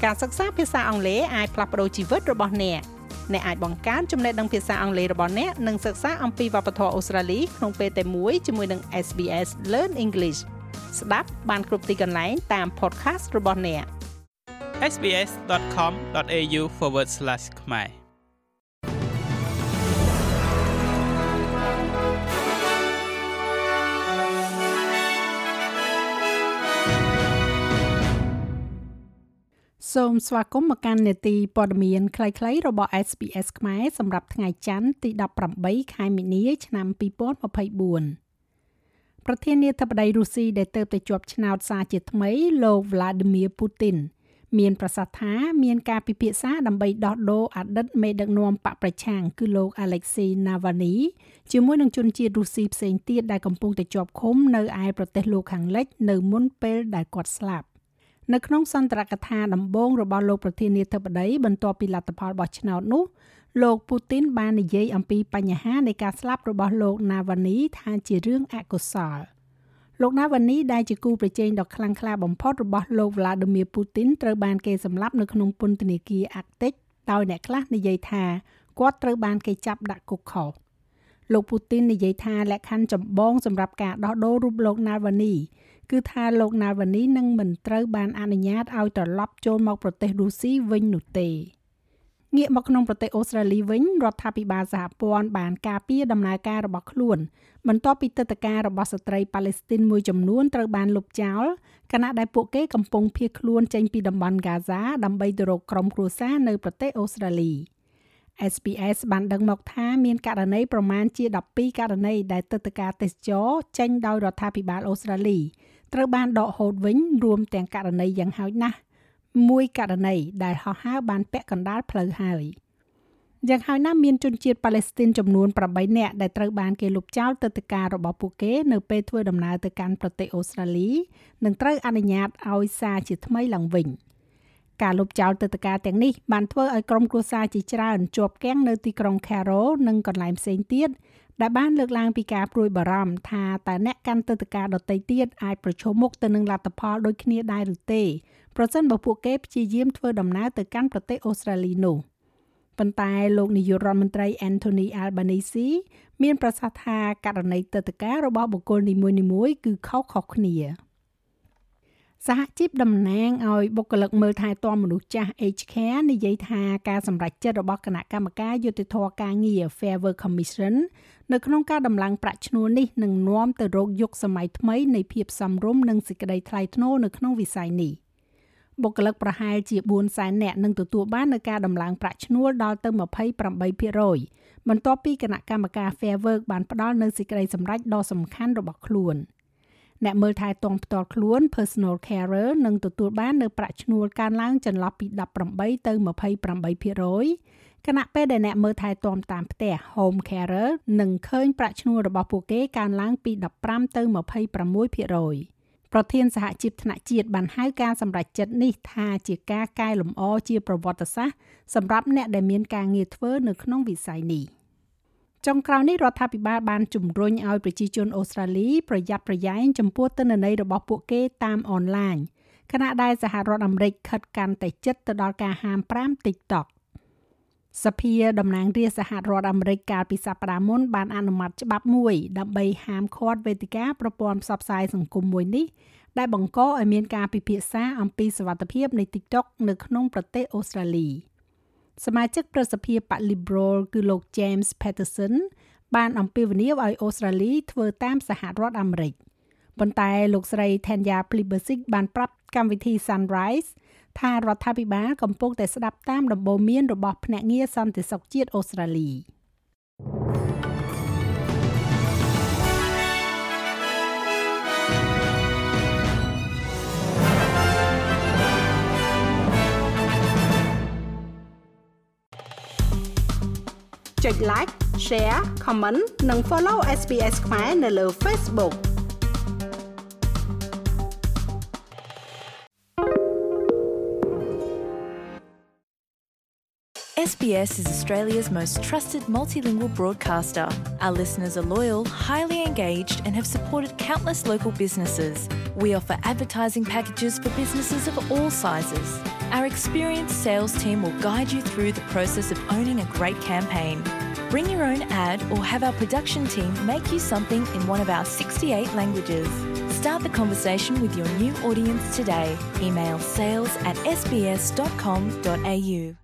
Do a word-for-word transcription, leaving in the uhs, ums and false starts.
ការសិក្សាភាសាអង់គ្លេសអាចផ្លាស់ប្ដូរជីវិតរបស់អ្នកអ្នកអាចបង្កើនចំណេះដឹងភាសាអង់គ្លេសរបស់អ្នកនិងសិក្សាអំពីវប្បធម៌អូស្ត្រាលីក្នុងពេលតែមួយជាមួយនឹង เอส บี เอส Learn English ស្ដាប់បានគ្រប់ទីកន្លែងតាម podcast របស់អ្នកเอส บี เอส ดอท คอม ดอท เอ ยู forward slash ខ្មែរសូមស្វាគមន៍មកកាន់នេតិព័ត៌មានខ្លីៗរបស់ เอส บี เอส ខ្មែរសម្រាប់ថ្ងៃច័ន្ទទីដប់ប្រាំបីខែមីនា ឆ្នាំពីរពាន់ម្ភៃបួនប្រធានាធិបតីរុស្ស៊ីដែលទើបតែជាប់ឆ្នោតសារជាថ្មីលោក Vladimir Putin មានប្រសាសន៍ថាមានការពិភាក្សាដើម្បីដោះដូរអតីតមេដឹកនាំបកប្រឆាំងគឺលោក Alexei Navalny ជាមួយនឹងជនជាតិរុស្ស៊ីផ្សេងទៀតដែលកំពុងតែជាប់ឃុំនៅឯប្រទេសលោកខាងលិចនៅមុនពេលដែលគាត់ស្លាប់នៅក្នុងសន្ទរកថាដំបូងរបស់លោកប្រធានាធិបតីបន្ទាប់ពីលទ្ធផលបោះឆ្នោតនោះលោក Putin បាននិយាយអំពីបញ្ហានៃការស្លាប់របស់លោក Navalny ថាជារឿងអកុសលលោក Navalny ដែលជាគូប្រជែងដ៏ខ្លាំងក្លាបំផុតរបស់លោក Vladimir Putin ត្រូវបានគេសម្លាប់នៅក្នុងពន្ធនាគារអាកទិកដោយអ្នកខ្លះនិយាយថាគាត់ត្រូវបានគេចាប់ដាក់គុកខុសលោក Putin និយាយថាលក្ខខណ្ឌចម្បងសម្រាប់ការដោះដូររូបលោក Navalnyគឺថាលោក Navalny នឹងមិនត្រូវបានអនុញ្ញាតឲ្យត្រឡប់ចូលមកប្រទេសរុស្ស៊ីវិញនោះទេងាកមកក្នុងប្រទេសអូស្ត្រាលីវិញរដ្ឋាភិបាលសហព័ន្ធបានការពារដំណើរការរបស់ខ្លួនបន្ទាប់ពីទិដ្ឋាការរបស់ស្ត្រីប៉ាឡេស្ទីនមួយចំនួនត្រូវបានលុបចោលខណៈដែលពួកគេកំពុងភៀសខ្លួនចេញពីតំបន់ហ្គាហ្សាដើម្បីទៅរកក្រុមគ្រួសារនៅប្រទេសអូស្ត្រាលី เอส บี เอส បានដឹងមកថាមានករណីប្រមាណជាដប់ពីរករណីដែលទិដ្ឋាការទេសចរចេញដោយរដ្ឋាភិបាលអូស្ត្រាលីត្រូវបានដកហូតវិញរួមទាំងករណីយ៉ាងហោចណាស់មួយករណីដែលហោះហើរបានពាក់កណ្ដាលផ្លូវហើយយ៉ាងហោចណាស់មានជនជាតិប៉ាឡេស្ទីនចំនួនប្រាំបីនាក់ដែលត្រូវបានគេលុបចោលទិដ្ឋាការរបស់ពួកគេនៅពេលធ្វើដំណើរទៅកាន់ប្រទេសអូស្ត្រាលីនិងត្រូវអនុញ្ញាតឲ្យសារជាថ្មីឡើងវិញការលុបចោលទិដ្ឋាការទាំងនេះបានធ្វើឲ្យក្រុមគ្រួសារជាច្រើនជាប់គាំងនៅទីក្រុង Cairo និងកន្លែងផ្សេងទៀតដែលបានលើកឡើងពីការព្រួយបារម្ភថាតើអ្នកកាន់ទិដ្ឋាការដទៃទៀតអាចប្រឈមមុខទៅនឹងលទ្ធផលដូចគ្នាដែរឬទេប្រសិនបើពួកគេព្យាយាមធ្វើដំណើរទៅកាន់ប្រទេសអូស្ត្រាលីនោះប៉ុន្តែលោកនាយករដ្ឋមន្ត្រី Anthony Albanese មានប្រសាសន៍ថាករណីទិដ្ឋាការរបស់បុគ្គលនីមួយៗគឺខុសៗគ្នាសហជីពតំណាងឲ្យបុគ្គលិកមើលថែទាំមនុស្សចាស់ Aged Care និយាយថាការសម្រេចចិត្តរបស់គណៈកម្មការយុត្តិធម៌ការងារ Fair Work Commission នៅក្នុងការដំឡើងប្រាក់ឈ្នួលនេះនឹងនាំទៅរកយុគសម័យថ្មីនៃភាពសមរម្យនិងសេចក្តីថ្លៃថ្នូរនៅក្នុងវិស័យនេះបុគ្គលិកប្រហែលជាបួនសែននាក់នឹងទទួលបាននូវការដំឡើងប្រាក់ឈ្នួលដល់ទៅម្ភៃប្រាំបីភាគរយបន្ទាប់ពីគណៈកម្មការ Fair Work បានផ្ដល់នូវសេចក្តីសម្រេចដ៏សំខាន់របស់ខ្លួនអ្នកមើលថែទាំផ្ទាល់ខ្លួន Personal Carer នឹងទទួលបាននូវប្រាក់ឈ្នួលកើនឡើងចន្លោះពីដប់ប្រាំបីទៅម្ភៃប្រាំបីភាគរយខណៈពេលដែលអ្នកមើលថែទាំតាមផ្ទះ Home Carer នឹងឃើញប្រាក់ឈ្នួលរបស់ពួកគេកើនឡើងពីដប់ប្រាំទៅម្ភៃប្រាំមួយភាគរយប្រធានសហជីពថ្នាក់ជាតិបានហៅការសម្រេចចិត្តនេះថាជាការកែលម្អជាប្រវត្តិសាស្ត្រសម្រាប់អ្នកដែលមានការងារធ្វើនៅក្នុងវិស័យនេះចុងក្រោយនេះរដ្ឋាភិបាលបានជំរុញឲ្យប្រជាជនអូស្ត្រាលីប្រយ័ត្នប្រយែងចំពោះទិន្នន័យរបស់ពួកគេតាមអនឡាញខណៈដែលសហរដ្ឋអាមេរិកខិតកាន់តែជិតទៅដល់ការហាមប្រាម TikTok សភាតំណាងរាស្ត្រសហរដ្ឋអាមេរិកកាលពីសប្តាហ៍មុនបានអនុម័តច្បាប់មួយដើម្បីហាមឃាត់វេទិកាប្រព័ន្ធផ្សព្វផ្សាយសង្គមមួយនេះដែលបង្កឲ្យមានការពិភាក្សាអំពីសុវត្ថិភាពនៃ TikTok នៅក្នុងប្រទេសអូស្ត្រាលីសមាជិកប្រសិទ្ធភាពបក Liberal គឺលោក James Patterson បានអំពាវនាវឲ្យអូស្ត្រាលីធ្វើតាមសហរដ្ឋអាមេរិកប៉ុន្តែលោកស្រី Tanya Plibersik បានប្រាប់កម្មវិធី Sunrise ថារដ្ឋាភិបាលកំពុងតែស្ដាប់តាមដំបូន្មានរបស់ភ្នាក់ងារសន្តិសុខជាតិអូស្ត្រាលីចុច like share comment និង follow เอส บี เอส ខ្មែរនៅលើ Facebook S B S is Australia's most trusted multilingual broadcaster. Our listeners are loyal, highly engaged, and have supported countless local businesses. We offer advertising packages for businesses of all sizes. Our experienced sales team will guide you through the process of owning a great campaign. Bring your own ad or have our production team make you something in one of our sixty-eight languages. Start the conversation with your new audience today. Email sales at s b s dot com dot a u.